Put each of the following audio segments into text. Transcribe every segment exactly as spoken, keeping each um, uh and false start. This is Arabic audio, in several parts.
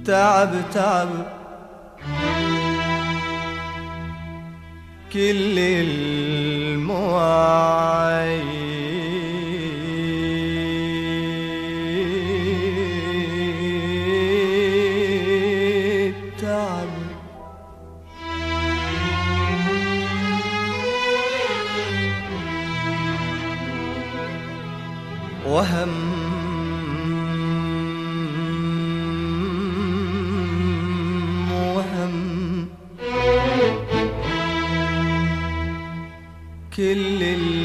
تعب تعب كل المواعيد تعب وهم كل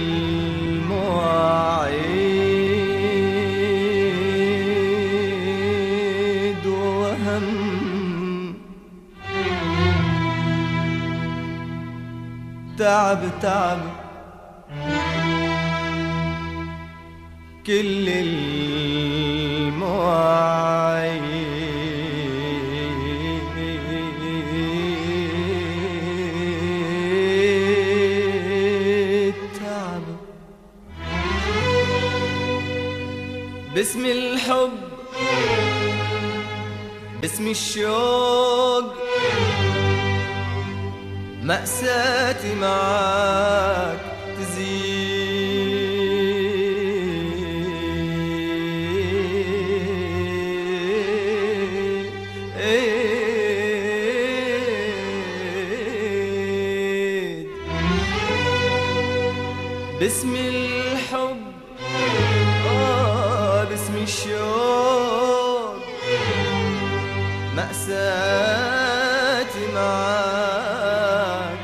المواعيد وهم تعب تعب كل المواعيد باسم الحب باسم الشوق مأساتي معاك تزيد باسم الحب باسم الشوق مأساتي معاك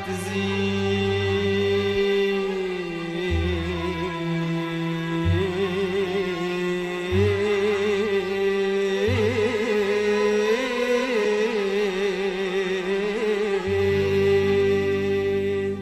تزيد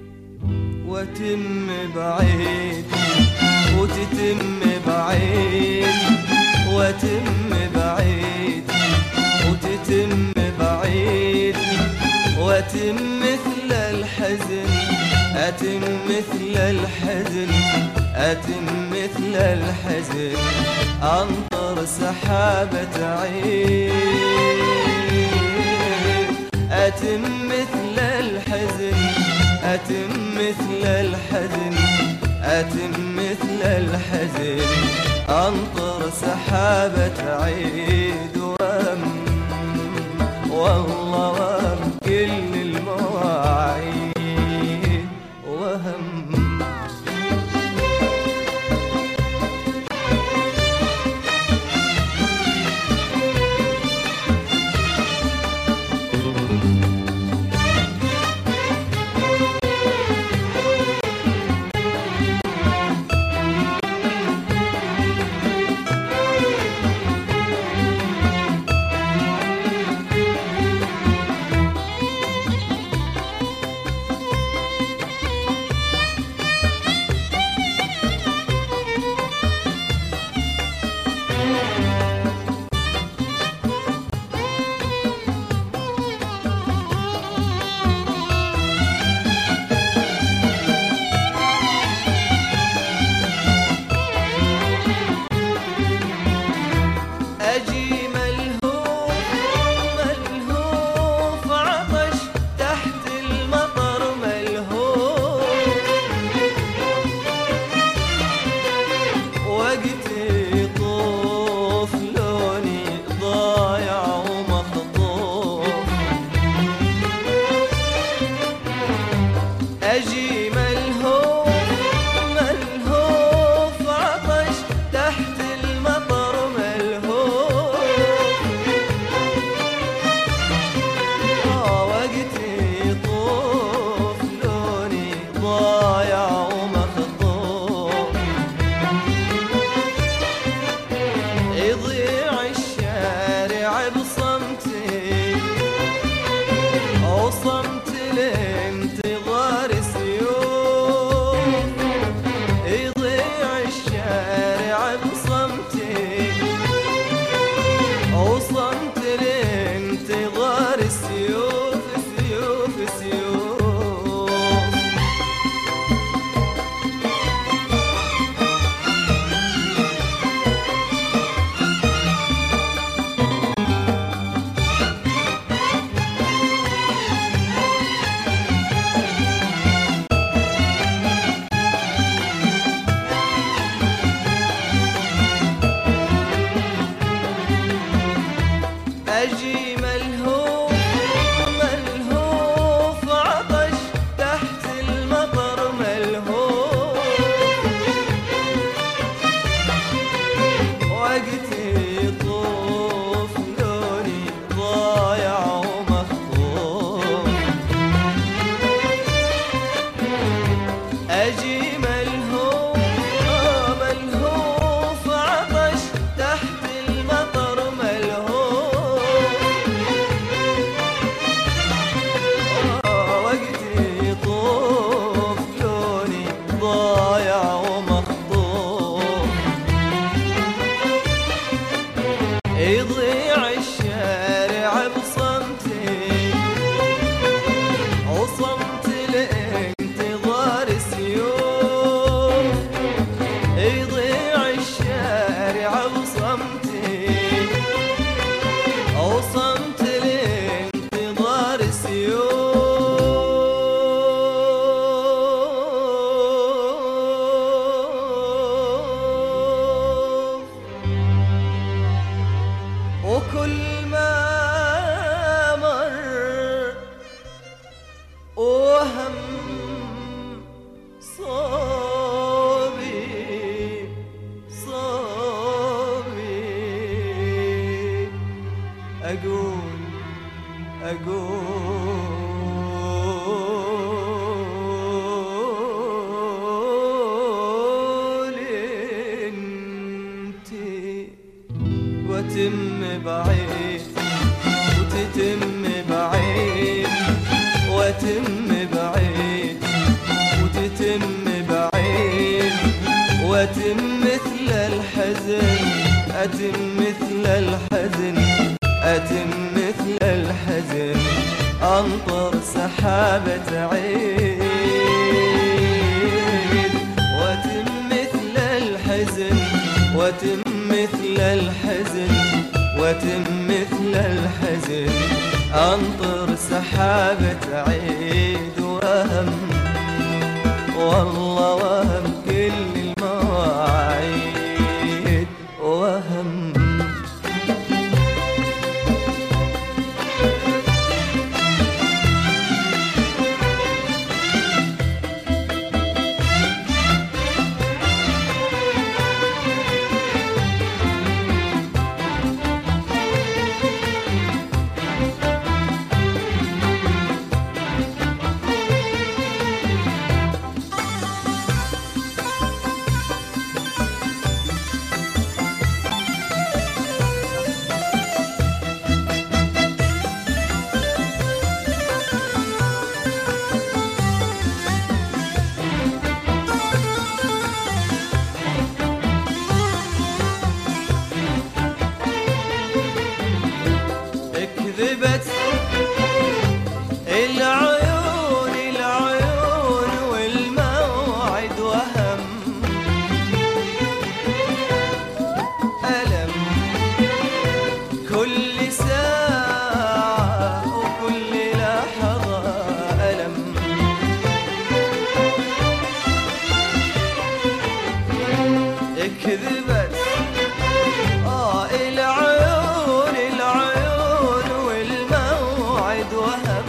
وتم بعيد وتتم بعيد وتم بعيد وتتم بعيد وتم مثل الحزن أتم مثل الحزن أتم مثل الحزن أنطر سحابة عيد أتم مثل الحزن أتم مثل الحزن أتم مثل الحزن أنطر سحابة عيد وهم والله وهم كل المواعيد وهم وتتم بعيد وتتم بعيد وتم بعيد وتتم بعيد وتم مثل الحزن أتم مثل الحزن أتم مثل الحزن أنطر سحابة عيد وتم مثل الحزن وتم مثل الحزن وتم مثل الحزن أنطر سحابة عيد وهم والله وهم كل المواعيد وهم كذبت العيون العيون والموعد وهم ألم كل ساعة وكل لحظة ألم كذبت آه العيون العيون والموعد وهم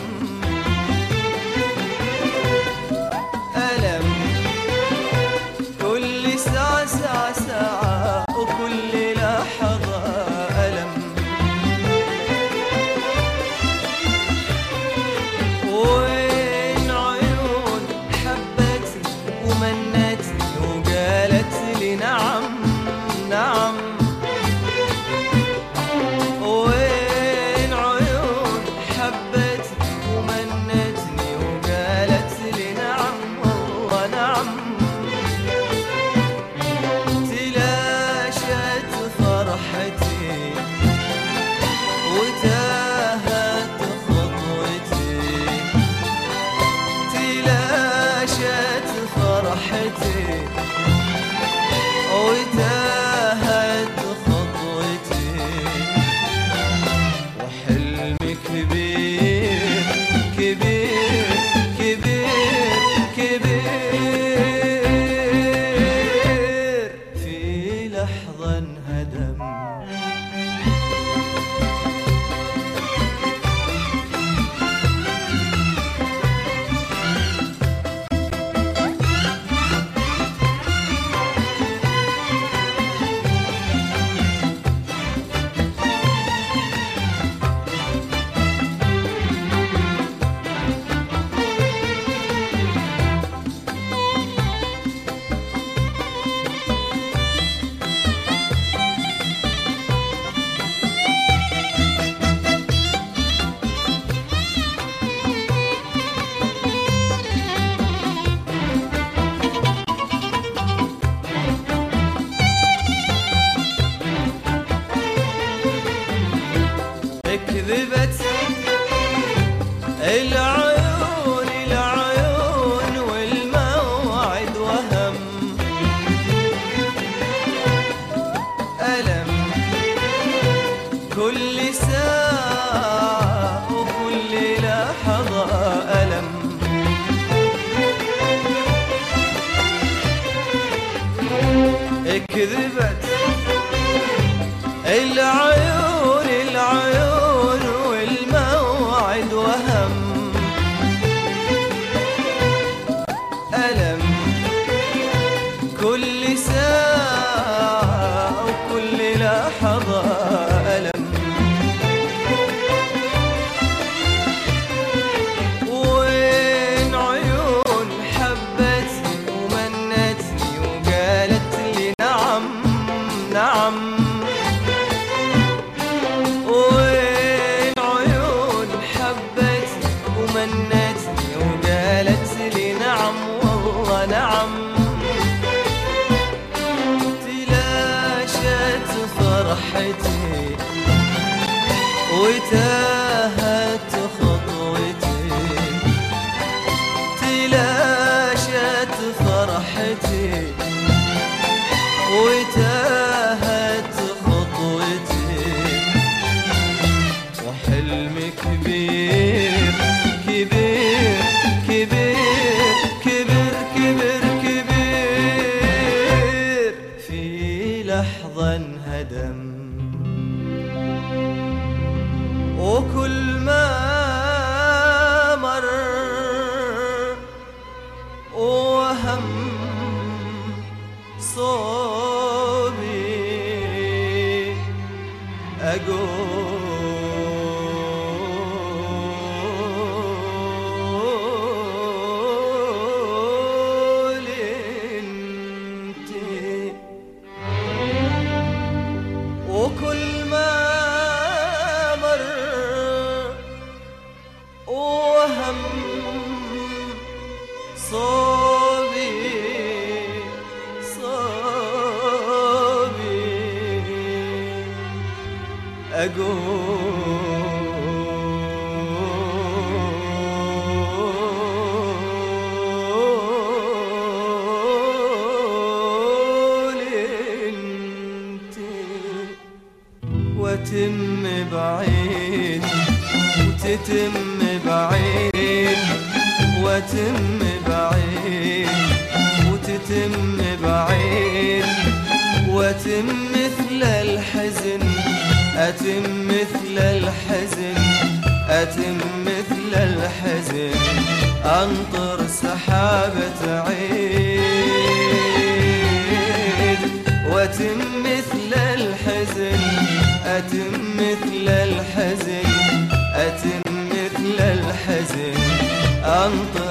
ألم كل ساعة ساعة ساعة وكل لحظة ألم وين عيون حبتني ومنتني وقالت لي نعم نعم وين عيون حبتني ومنتني وقالت لي نعم والله نعم تلاشت فرحتي وتاهت خطوتي تلاشت فرحتي وتاهت خطوتي وحلمي كبير كبير كبير كبير في لحظة انهدم كذبت العيون العيون والموعد وهم ألم كل ساعة وكل لحظة ألم كذبت العيون العيون والموعد وهم ألم كل ساعة وكل لحظة ألم وين عيون حبتني ومنتني وقالت لي نعم نعم فرحتي وتاهت خطوتي، تلاشت فرحتي وتاهت خطوتي، وحلمي كبير كبير كبير كبير كبير كبير في لحظة انهدم. وكل ما مر وهم صوبي أقول انتي، وكل ما مر وهم صوبي صوبي أقول انتي، وتم بعيد وتتم بعيد، وتم بعيد وتتم بعيد، وتم مثل الحزن، أتم مثل الحزن، أتم مثل الحزن، أنطر سحابة عيد، وتم مثل الحزن، أتم مثل الحزن، أتم مثل الحزن، أنطر